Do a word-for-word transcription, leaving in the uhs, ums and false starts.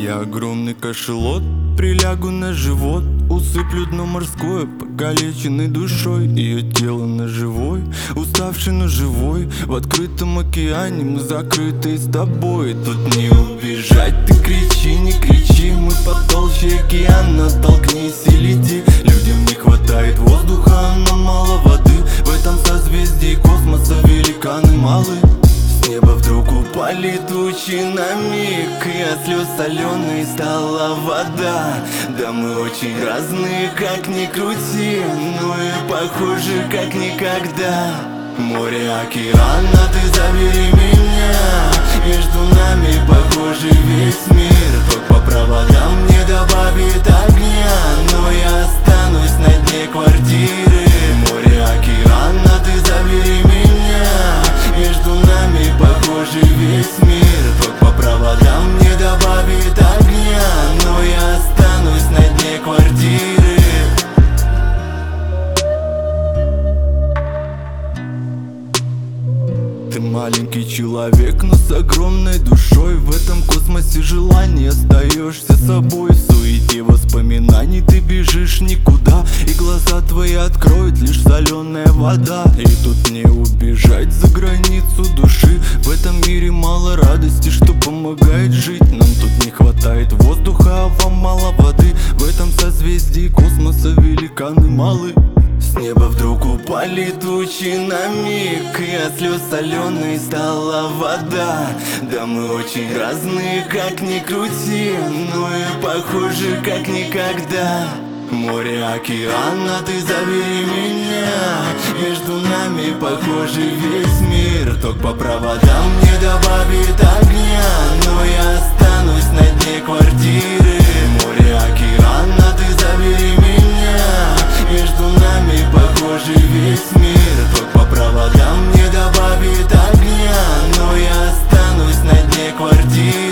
Я огромный кашелот, прилягу на живот, усыплю дно морское, покалеченной душой. Ее тело ножевой, уставший, но живой. В открытом океане мы закрыты с тобой. Тут не убежать, ты кричи, не кричи. Мы потолще океана, толкнись и лети. Людям не хватает воздуха, но мало воды. В этом созвездии космоса великаны малы. С неба вдруг упали тучи на миг, и от слез соленой стала вода. Да мы очень разные, как ни крути, но и похожи, как никогда. Море, океана, ты забери меня. Между нами похожий весь мир. Ток по проводам не добавит огня, но я останусь на дне квартиры. Море, океана, ты забери меня. Между нами похожий весь мир. Ток по проводам не добавит огня, но я останусь на дне квартиры. Ты маленький человек, но с огромной душой. В этом космосе желаний остаешься собой. В суете воспоминаний ты бежишь никуда, и глаза твои откроет лишь соленая вода. И тут не убежать за границу души. В этом мире мало радости, что помогает жить. Нам тут не хватает воздуха, а вам мало воды. В этом созвездии космоса великаны малы. С неба вдруг упали тучи на миг, и от слез соленой стала вода. Да мы очень разные, как ни крути, но и похожи, как никогда. Море, океана, ты забери меня. Между нами похожий весь мир. Ток по проводам не добавит огня, но я останусь на дне квартиры. Море, океана, ты забери меня. Между нами похожий весь мир. Ток по проводам не добавит огня, но я останусь на дне квартиры.